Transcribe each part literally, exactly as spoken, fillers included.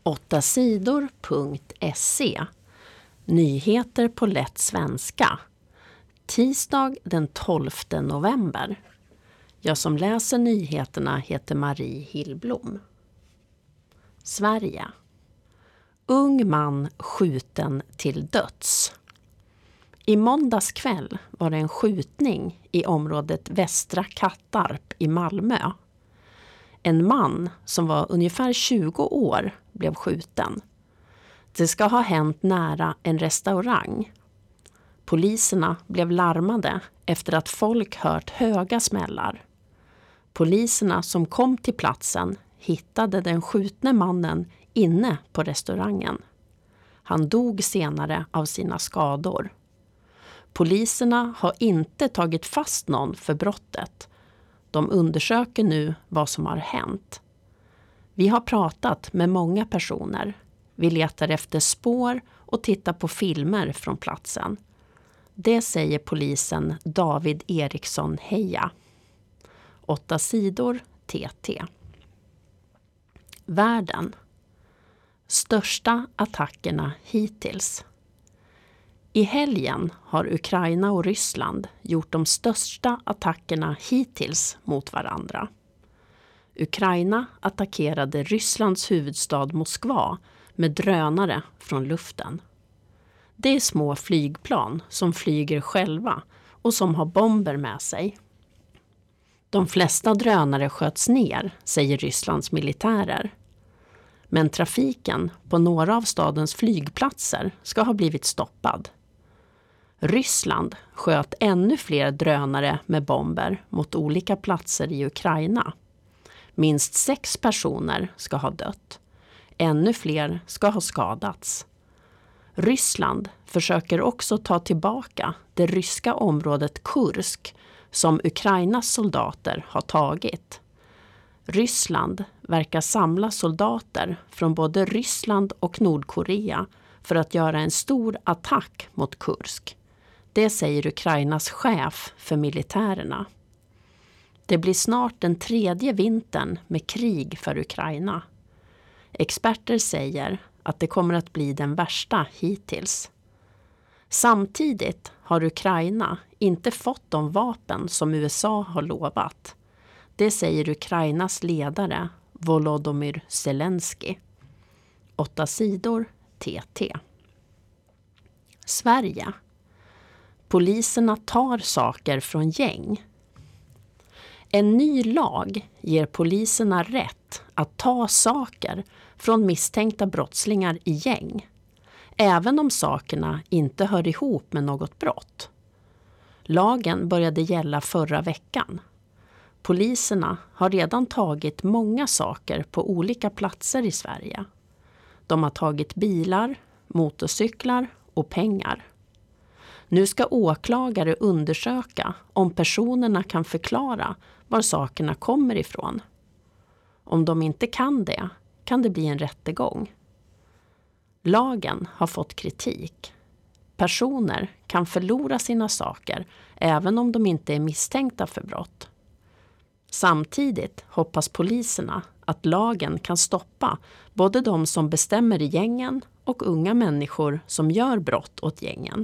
åtta sidor punkt se. Nyheter på lätt svenska. Tisdag den tolfte november. Jag som läser nyheterna heter Marie Hillblom. Sverige. Ung man skjuten till döds. I måndags kväll var det en skjutning i området Västra Kattarp i Malmö. En man som var ungefär tjugo år blev skjuten. Det ska ha hänt nära en restaurang. Poliserna blev larmade efter att folk hört höga smällar. Poliserna som kom till platsen hittade den skjutne mannen inne på restaurangen. Han dog senare av sina skador. Poliserna har inte tagit fast någon för brottet. De undersöker nu vad som har hänt. Vi har pratat med många personer. Vi letar efter spår och tittar på filmer från platsen. Det säger polisen David Eriksson Heja. Åtta sidor T T. Världen. Största attackerna hittills. I helgen har Ukraina och Ryssland gjort de största attackerna hittills mot varandra. Ukraina attackerade Rysslands huvudstad Moskva med drönare från luften. Det är små flygplan som flyger själva och som har bomber med sig. De flesta drönare sköts ner, säger Rysslands militärer. Men trafiken på några av stadens flygplatser ska ha blivit stoppad. Ryssland sköt ännu fler drönare med bomber mot olika platser i Ukraina. Minst sex personer ska ha dött. Ännu fler ska ha skadats. Ryssland försöker också ta tillbaka det ryska området Kursk som Ukrainas soldater har tagit. Ryssland verkar samla soldater från både Ryssland och Nordkorea för att göra en stor attack mot Kursk. Det säger Ukrainas chef för militärerna. Det blir snart den tredje vintern med krig för Ukraina. Experter säger att det kommer att bli den värsta hittills. Samtidigt har Ukraina inte fått de vapen som U S A har lovat. Det säger Ukrainas ledare Volodymyr Zelensky. Åtta sidor T T. Sverige. Poliserna tar saker från gäng. En ny lag ger poliserna rätt att ta saker från misstänkta brottslingar i gäng, även om sakerna inte hör ihop med något brott. Lagen började gälla förra veckan. Poliserna har redan tagit många saker på olika platser i Sverige. De har tagit bilar, motorcyklar och pengar. Nu ska åklagare undersöka om personerna kan förklara var sakerna kommer ifrån. Om de inte kan det, kan det bli en rättegång. Lagen har fått kritik. Personer kan förlora sina saker även om de inte är misstänkta för brott. Samtidigt hoppas poliserna att lagen kan stoppa både de som bestämmer i gängen och unga människor som gör brott åt gängen.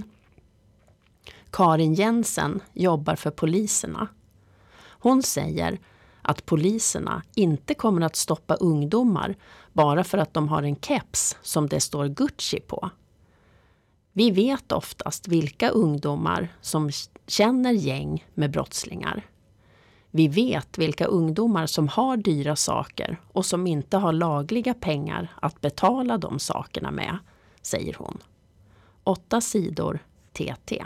Karin Jensen jobbar för poliserna. Hon säger att poliserna inte kommer att stoppa ungdomar bara för att de har en keps som det står Gucci på. Vi vet oftast vilka ungdomar som känner gäng med brottslingar. Vi vet vilka ungdomar som har dyra saker och som inte har lagliga pengar att betala de sakerna med, säger hon. Åtta sidor T T.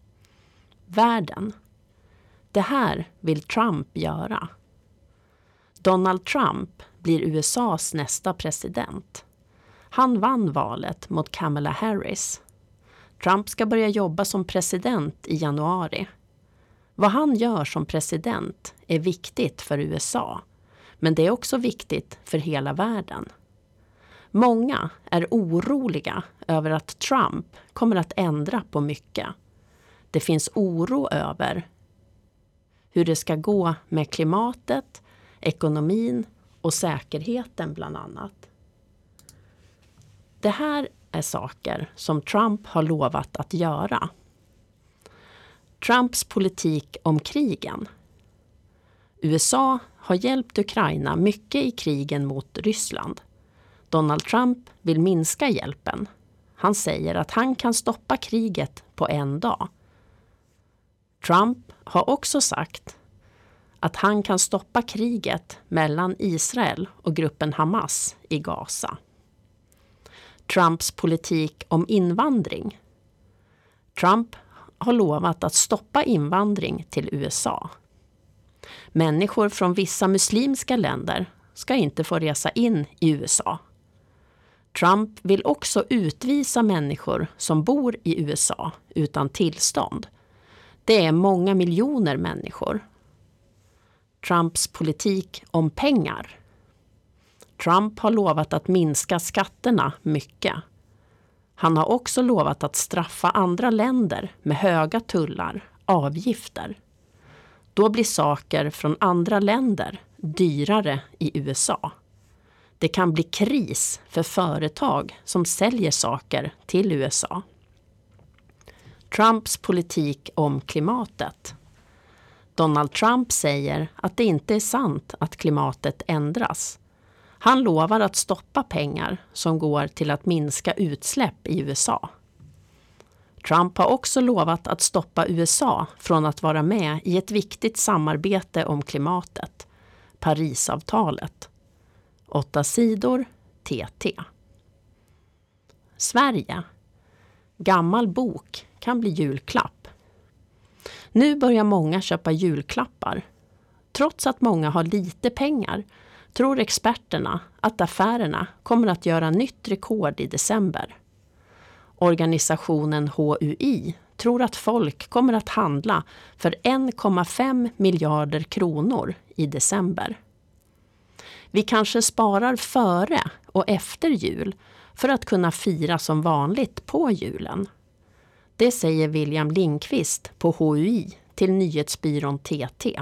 Världen. Det här vill Trump göra. Donald Trump blir U S A:s nästa president. Han vann valet mot Kamala Harris. Trump ska börja jobba som president i januari. Vad han gör som president är viktigt för U S A, men det är också viktigt för hela världen. Många är oroliga över att Trump kommer att ändra på mycket. Det finns oro över hur det ska gå med klimatet, ekonomin och säkerheten bland annat. Det här är saker som Trump har lovat att göra. Trumps politik om krigen. U S A har hjälpt Ukraina mycket i krigen mot Ryssland. Donald Trump vill minska hjälpen. Han säger att han kan stoppa kriget på en dag. Trump har också sagt att han kan stoppa kriget mellan Israel och gruppen Hamas i Gaza. Trumps politik om invandring. Trump har lovat att stoppa invandring till U S A. Människor från vissa muslimska länder ska inte få resa in i U S A. Trump vill också utvisa människor som bor i U S A utan tillstånd. Det är många miljoner människor. Trumps politik om pengar. Trump har lovat att minska skatterna mycket. Han har också lovat att straffa andra länder med höga tullar, avgifter. Då blir saker från andra länder dyrare i U S A. Det kan bli kris för företag som säljer saker till U S A. Trumps politik om klimatet. Donald Trump säger att det inte är sant att klimatet ändras. Han lovar att stoppa pengar som går till att minska utsläpp i U S A. Trump har också lovat att stoppa U S A från att vara med i ett viktigt samarbete om klimatet, Parisavtalet. Åtta sidor, T T. Sverige. Gammal bok kan bli julklapp. Nu börjar många köpa julklappar. Trots att många har lite pengar tror experterna att affärerna kommer att göra nytt rekord i december. Organisationen H U I tror att folk kommer att handla för en komma fem miljarder kronor i december. Vi kanske sparar före och efter jul för att kunna fira som vanligt på julen. Det säger William Lindqvist på H U I till nyhetsbyrån T T.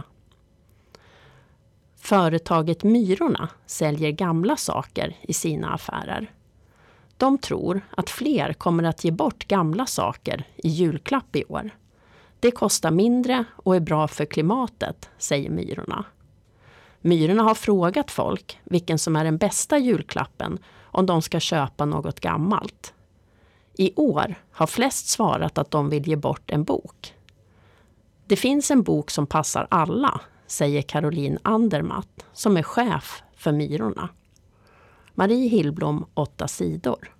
Företaget Myrorna säljer gamla saker i sina affärer. De tror att fler kommer att ge bort gamla saker i julklapp i år. Det kostar mindre och är bra för klimatet, säger Myrorna. Myrorna har frågat folk vilken som är den bästa julklappen om de ska köpa något gammalt. I år har flest svarat att de vill ge bort en bok. Det finns en bok som passar alla, säger Caroline Andermatt som är chef för Myrorna. Marie Hillblom, åtta sidor.